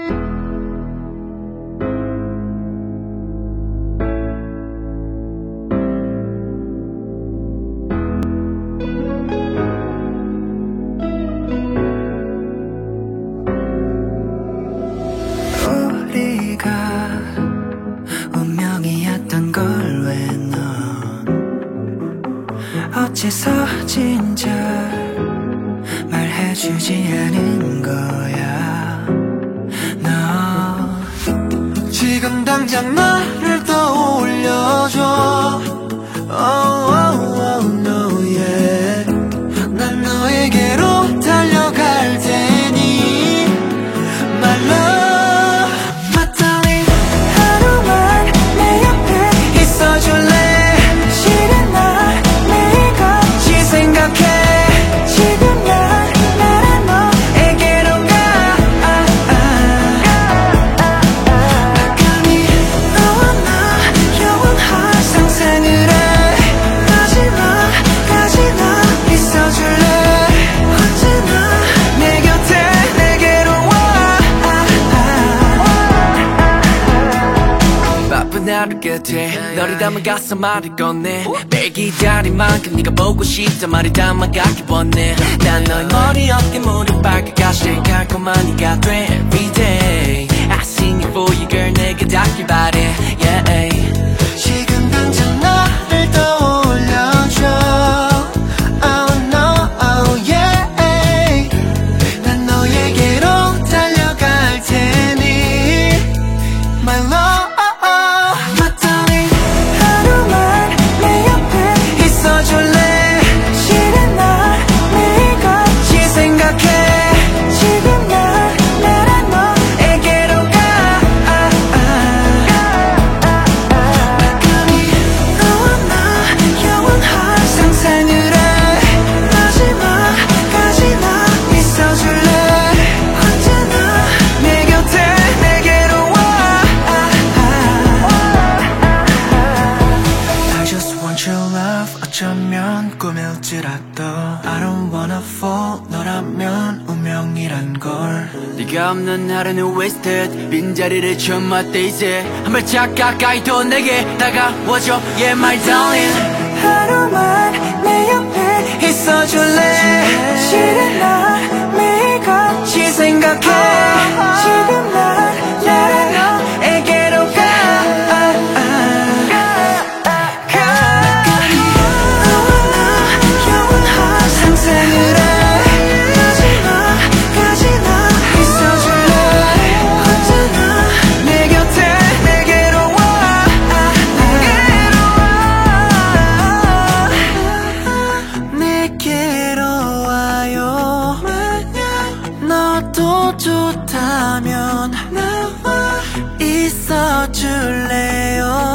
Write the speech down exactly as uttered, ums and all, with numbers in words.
어째서 진짜 말해주지 않은 거야. 너 지금 당장 나를 떠올려줘. Oh, oh, oh, no, yeah. 난 너에게로 달려갈 테니 My love, my darling. 하루만 내 옆에 있어줄래. 지금 난 나란 너에게로 가. 아, 아. 나감히 너와 나 영원한 상상을 해. 마지막까지 나 있어줄래. 언제나 내 곁에 내게로 와. 바쁜 하루 끝에 너를 담은 가슴 말을 꺼내. 매일 기다린 만큼 네가 보고 싶다 말이 담아가기 원해. 난 너의 머리 어깨 무릎 발끝까지 달콤한 네가 돼. Everyday I sing it for you girl. 내게 닿길 바래. Yeah. 지금 당장 나를 떠올려줘. Oh no, oh yeah. 난 너에게로 달려갈 테니 My love. 어쩌면 꿈일지라도 I don't wanna fall. 너라면 운명이란 걸. 네가 없는 하루는 wasted. 빈자리를 채운 my days. 한 발짝 가까이 더 내게 다가와줘. Yeah my darling. 하루만 내 옆에 있어줄래. 실은 나 매일 같이 생각해. 지금 난 나를 너에게로 가. 너도 좋다면 나와 있어줄래요.